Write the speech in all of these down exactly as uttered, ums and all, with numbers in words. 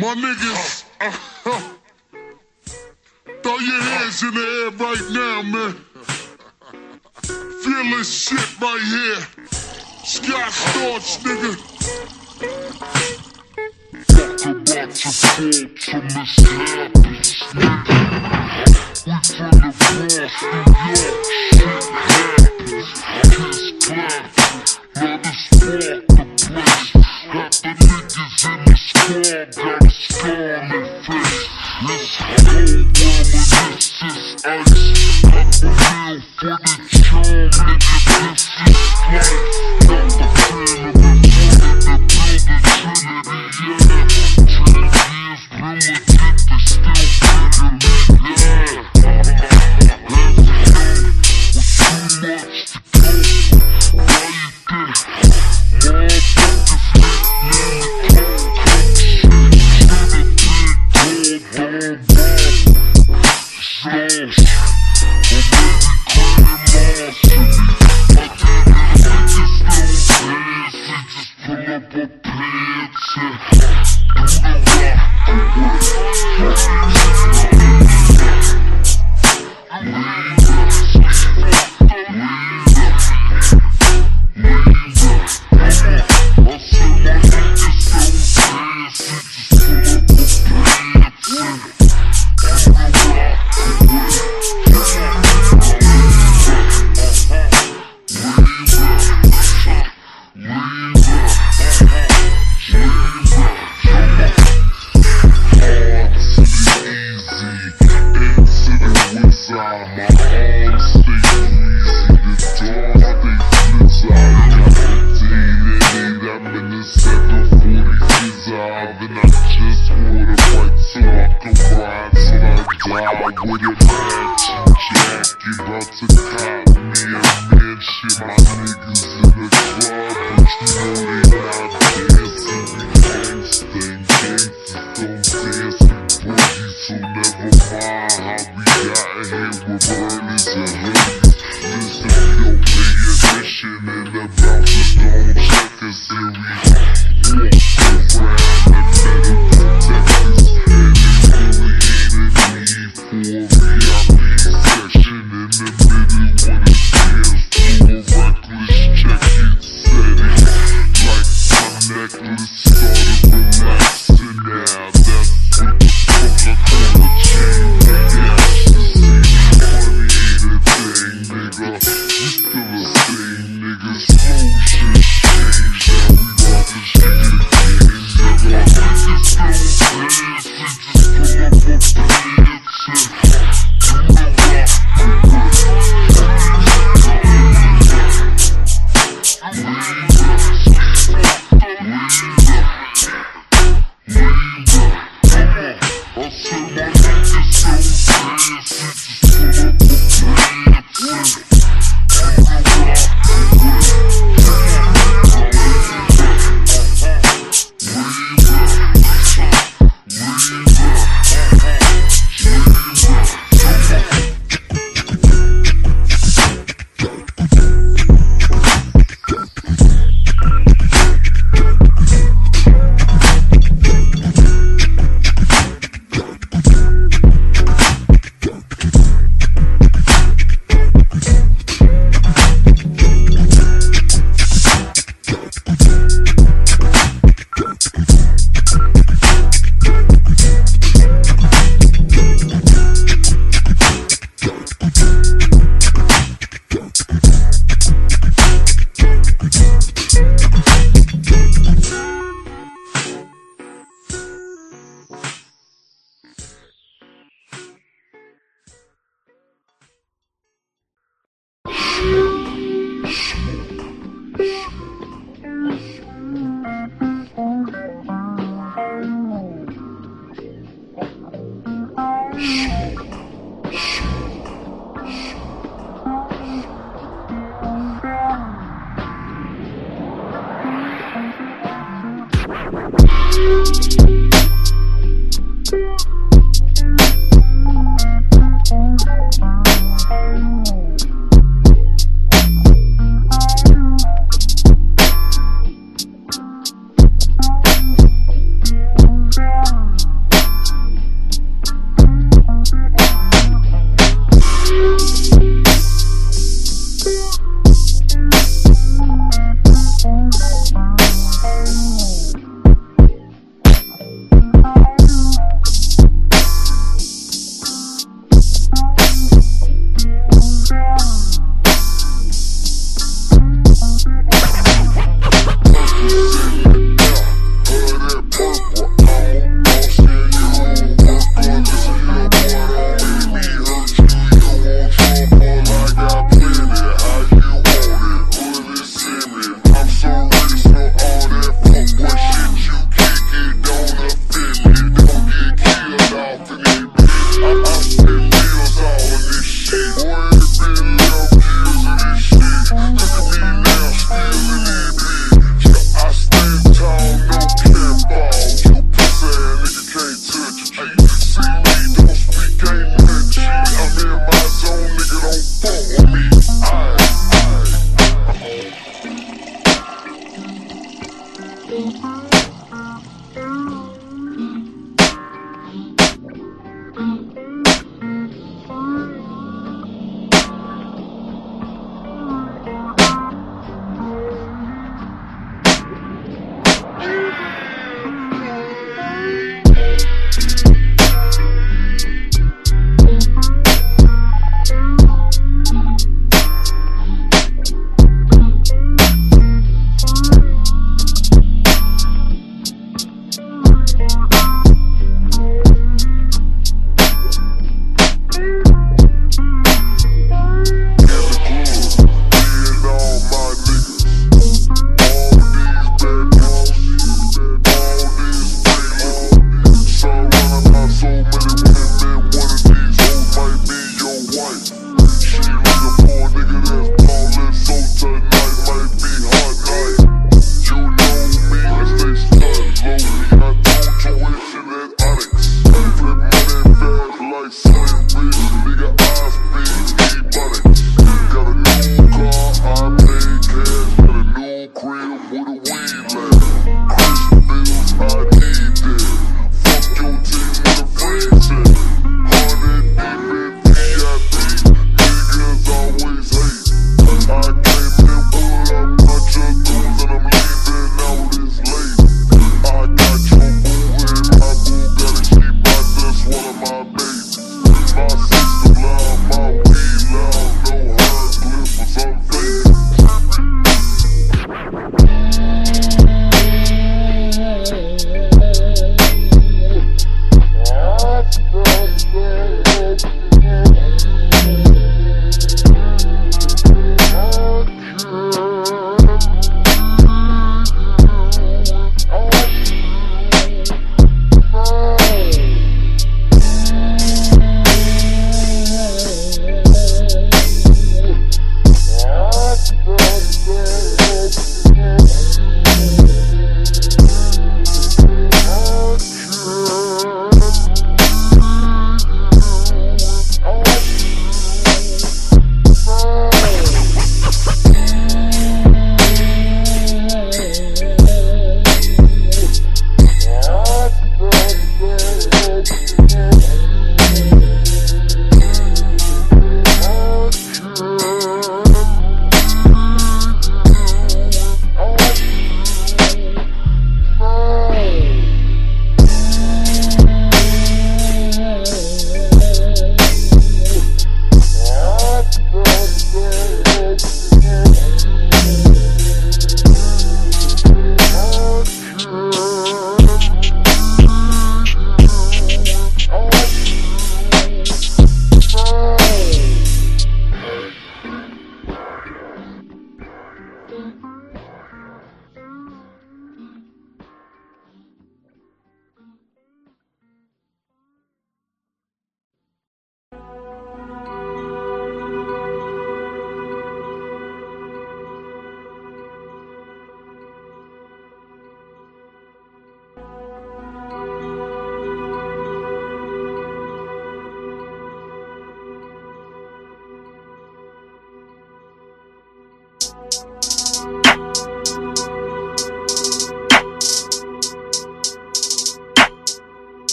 My niggas, uh, uh, throw your hands in the air right now, man. Feel this shit right here. Scott Storch, nigga. Talk about your faults from the snappers, nigga. We from the Bronx, New York, shit happens. Kiss clapping, let us walk the place. Got the niggas in the squad, got a scar on their face. This whole world and this is ice. Got the meal for the charm, nigga, this is life. Got the plan of the fun to build the trinity, yeah. Ten years, real legit, they still figure me, yeah. Let's go, with too much to go. Why you think? Motherfuckers hit me in the cold, Down.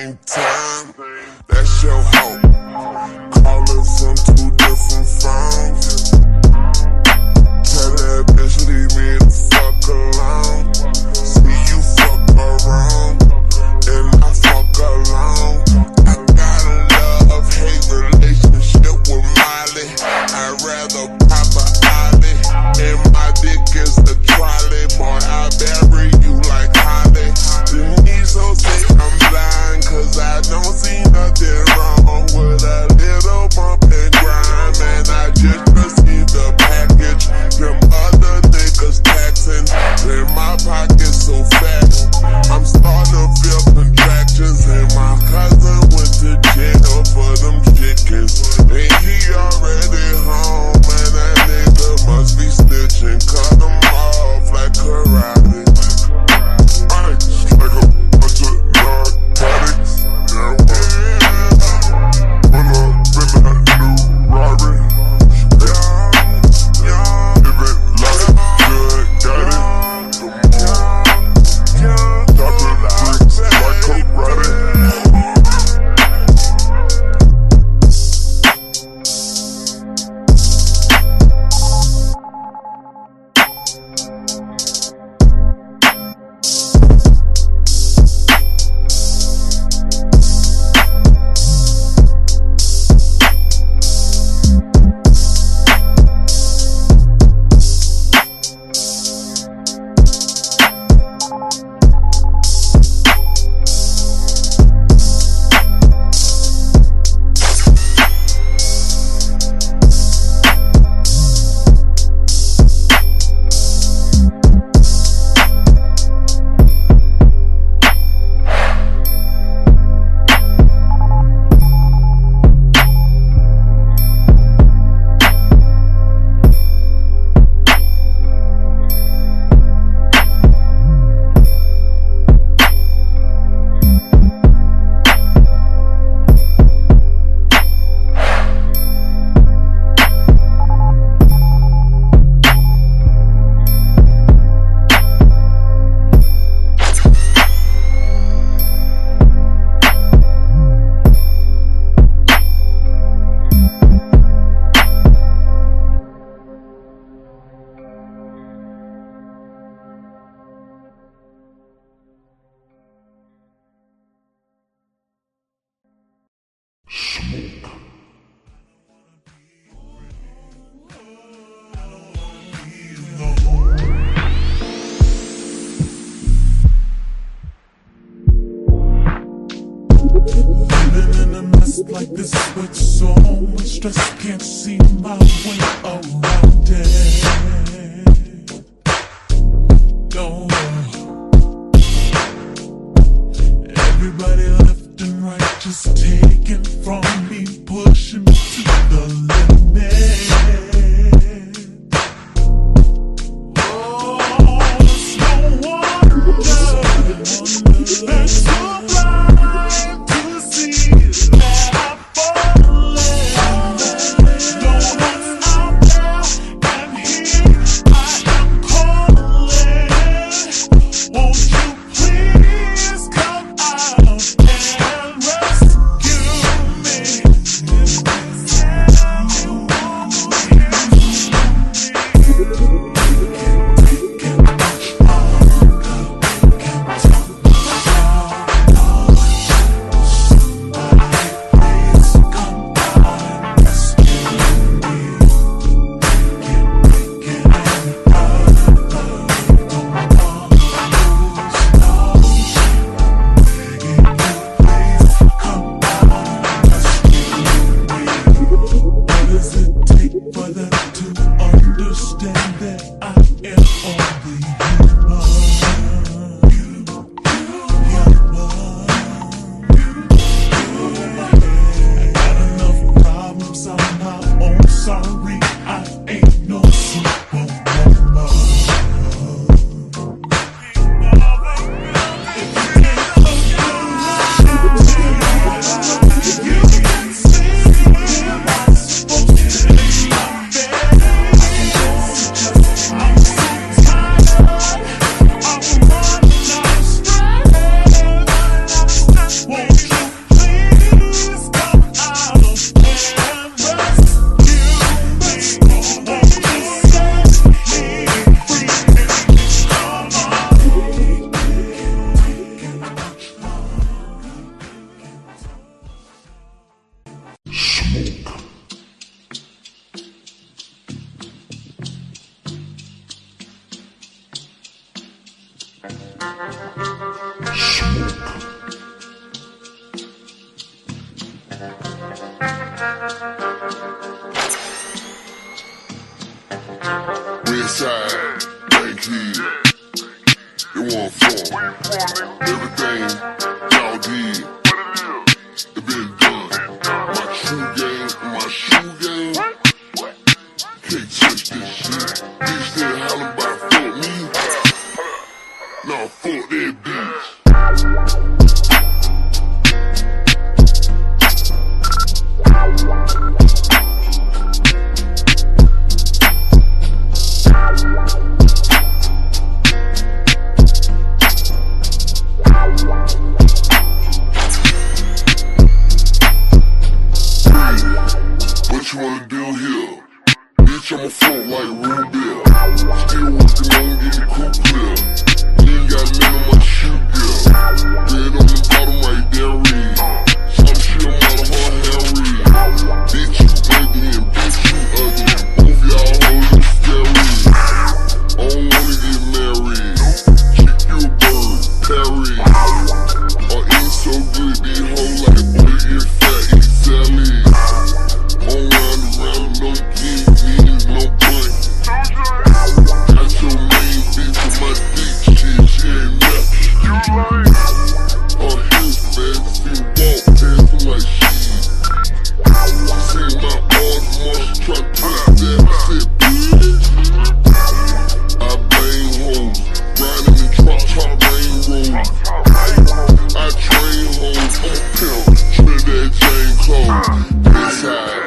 same time. That's your hoe. Call her from two different phones. Tell that bitch leave me the fuck alone. See you fuck around, and I fuck alone. I got a love-hate relationship with Molly. I'd rather pop a ollie, and my dick is a trolley. Boy, I bury you like Holly. These hoes say I'm blind, cause I don't see nothing wrong with a little bump and grind. Man, I just received a package. Them other niggas taxing, in my pocket so fat. I'm starting to feel contractions, and my cousin went to jail for them chickens. And he already home, man, that nigga must be snitching. Cut him off like karate. Ice like a bunch of narcotics. Yeah, pull up in that new Rari. Yeah, living life good, got it. Dropping bricks like karate. Like this with so much stress, can't see my way around it. No, everybody left and right just taking from me, pushing me to the limit. Oh, it's no wonder, wonder that's so blind to see. Rescue me. Westside, Yankee, it won't form. Everything y'all did, it been done. My true game, my shoe game, can't touch this shit. Bitch that hollering about fuck me, nah, fuck that bitch. What you wanna do here? Bitch, I'm a front like Rubel. Still working on getting cool clear. You ain't got none of my shoe gear. Red on the bottom right there, read. Some shit I'm out of her hair, read. Bitch, you ugly and bitch, you ugly. Both y'all hoes are scary. I don't wanna get married. Kick you a bird, Perry. Or eat so good, these hoes like boy get fat, eat salad. On round and round, no king, niggas, no blunt. Got your main bitch with my dick, shit, she ain't nothing. Her hips fast, she walk past like shit. She seen my Audemars, try to twist that, I said, bitch. I bang hoes, riding in drop top rain road. I train hoes, I'm a pimp, Trinidad Jane clothes. Westside.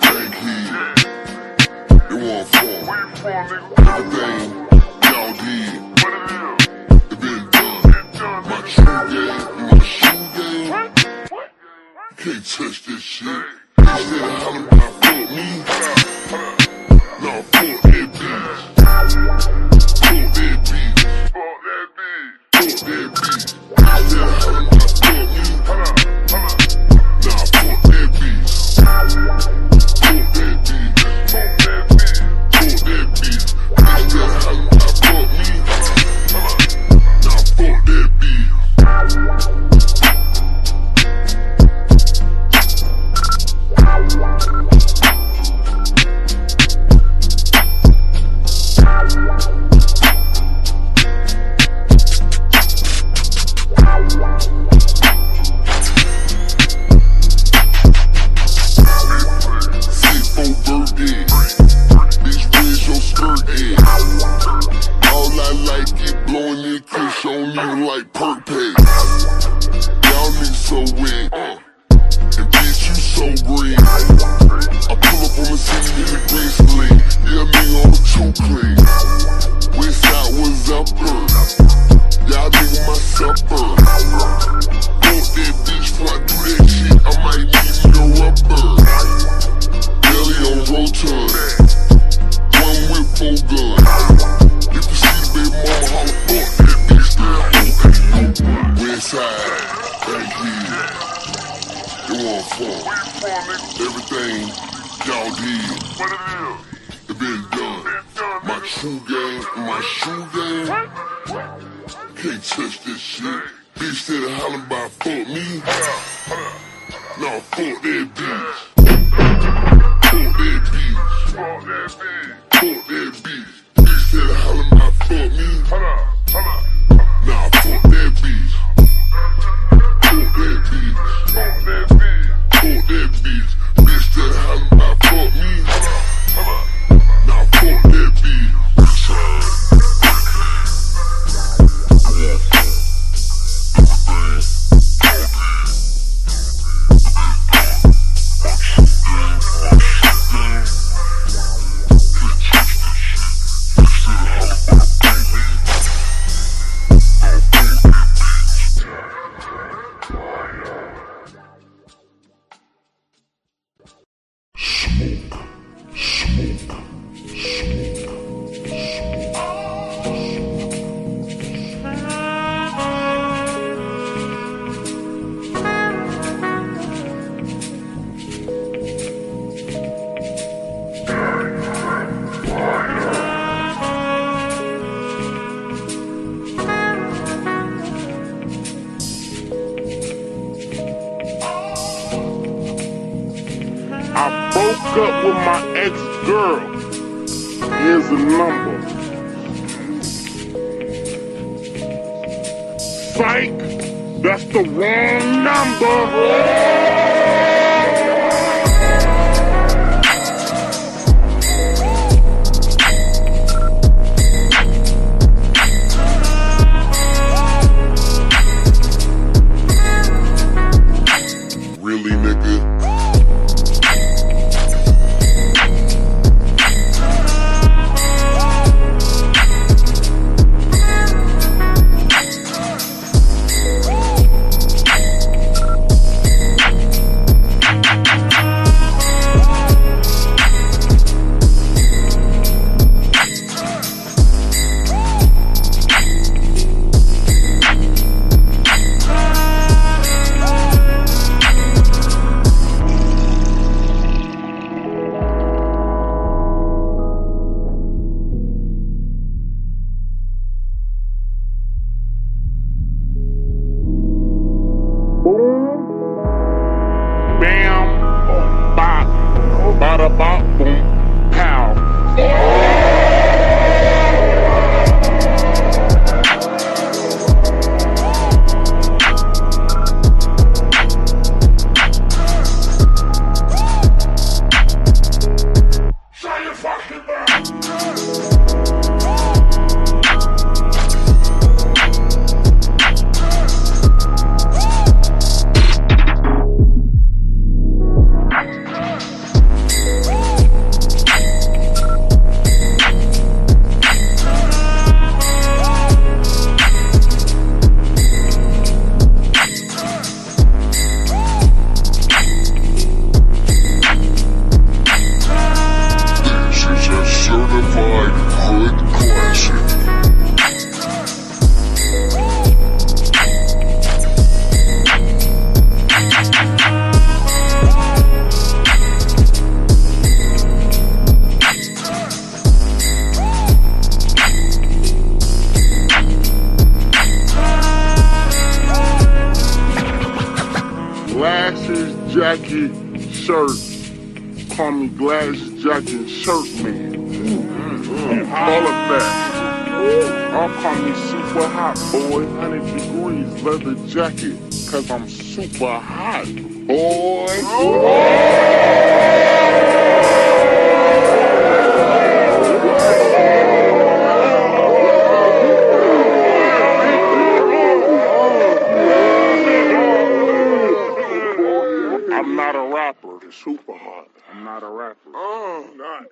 Everything y'all did, it been done. My true game, my shoe game, can't touch this shit. Instead of hollering about fuck me, nah, fuck that bitch. Fuck that bitch. Fuck that bitch. Instead of hollering about fuck me, nah, fuck that bitch. Fuck that bitch. Fuck that bitch. That bitch, bitch that hollering about fuck me, nah, fuck that bitch. Sit for birthday. All I like is blowing this kush, I don't even like perk pay. Y'all niggas so wet, uh, and bitch you so green. I pull up on the scene in the green sling, yeah me on the two clean. Westside was upper, y'all niggas my supper. Fuck that bitch before I do that shit, I might need me a rubber. Belly on rotund. With full gun. If you see the baby mama holler, fuck that bitch there. Westside, Yankee, it won't form. Everything y'all did, it been done. My true game, my shoe game, can't touch this shit. Bitch that hollering about fuck me, nah, fuck that bitch. Fuck that bitch. Fuck that bitch. Fuck that bitch. Bitch that hollering about fuck me. Nah, fuck that bitch. Fuck that bitch. Fuck that bitch. Fuck that bitch. Bitch that hollering about fuck me. Nah, fuck that bitch. up with my ex-girl. Here's a number. Psych, that's the wrong number. Bada bop boom pow. Shut your fucking mouth. Glasses, jacket, shirt. Call me glasses, jacket, shirt man. All of that. I'll call me super hot boy. one hundred degrees leather jacket. Cause I'm super hot, boy. I'm not a rapper. It's super hot. I'm not a rapper. Oh, nice.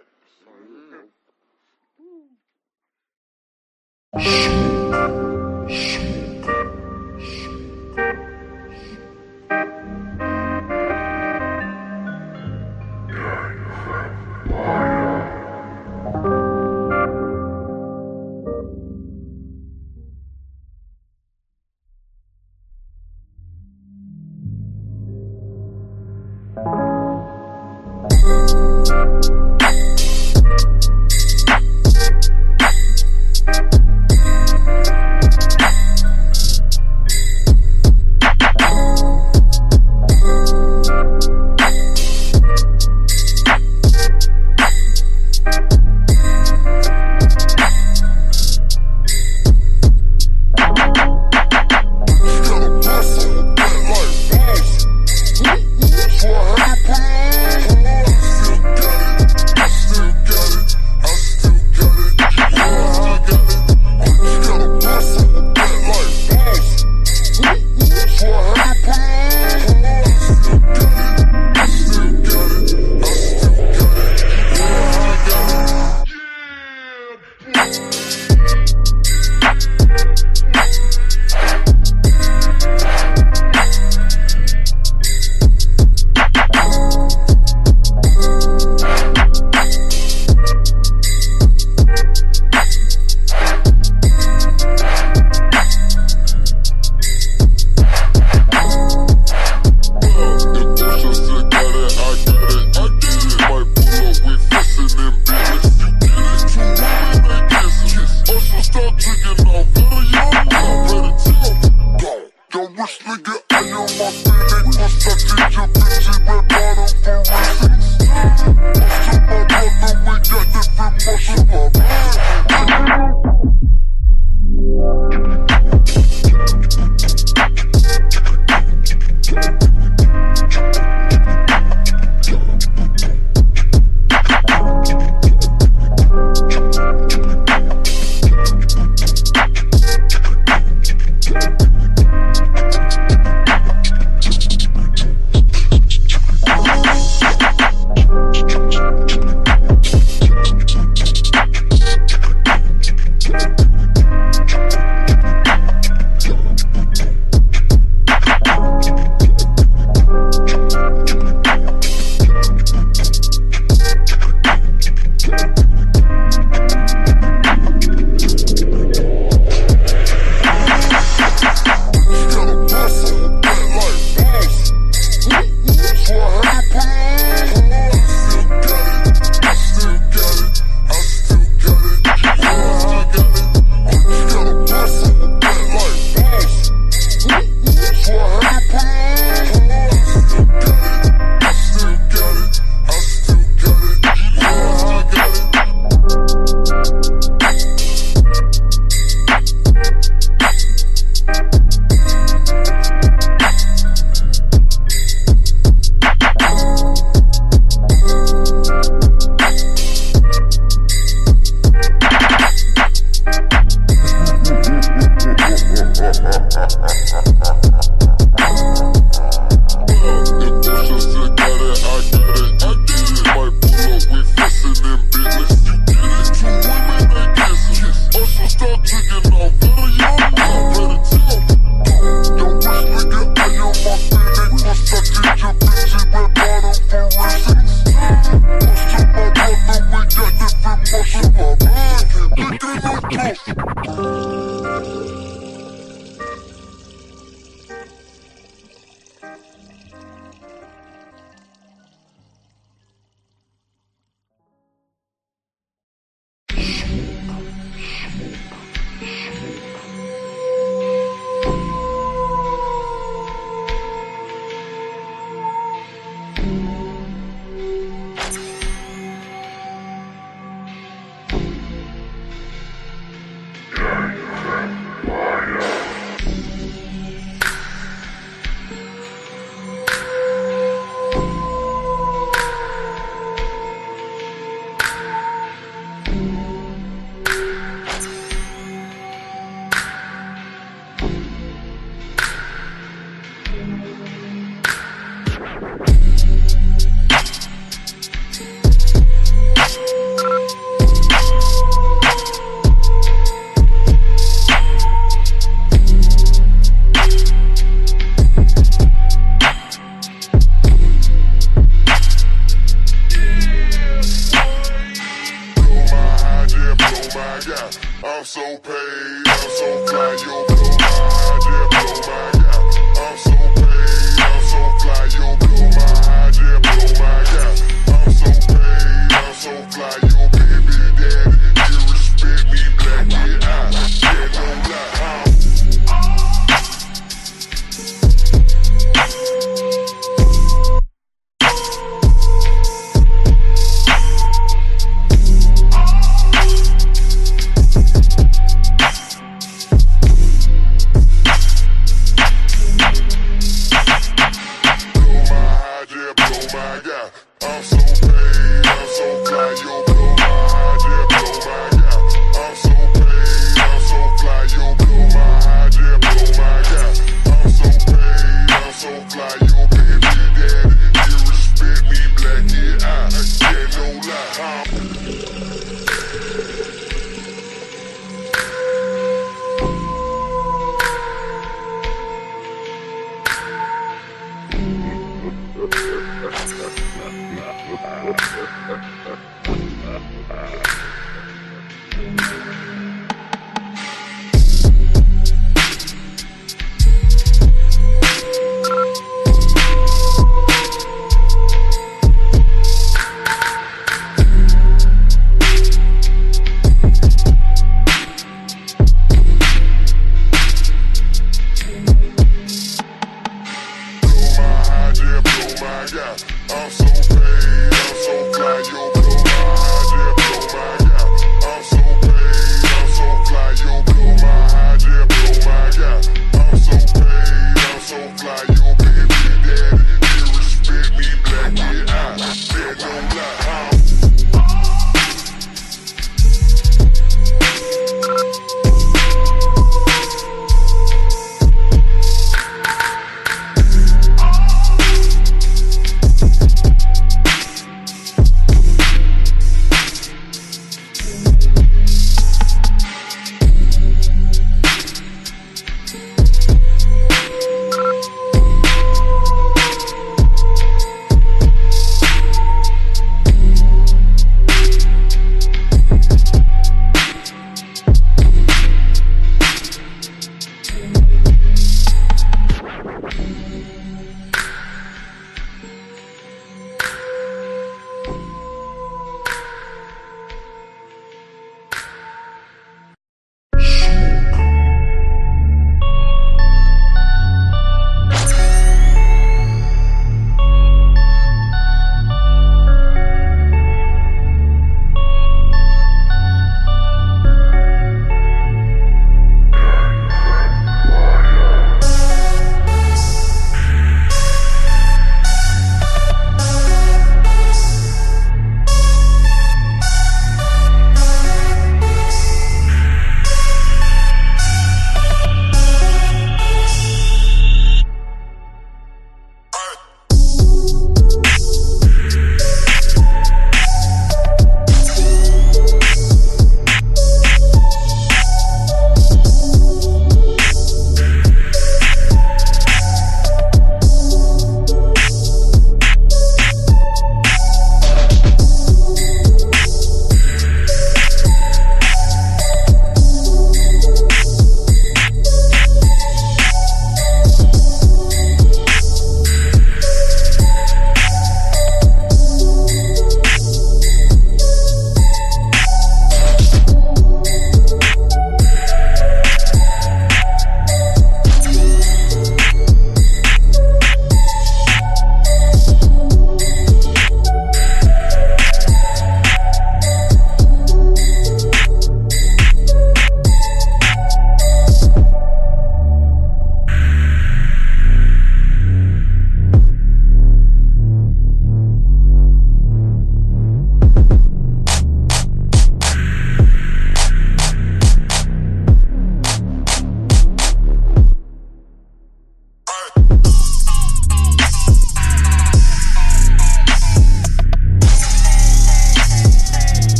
I'm so paid, I'm so fly, yo.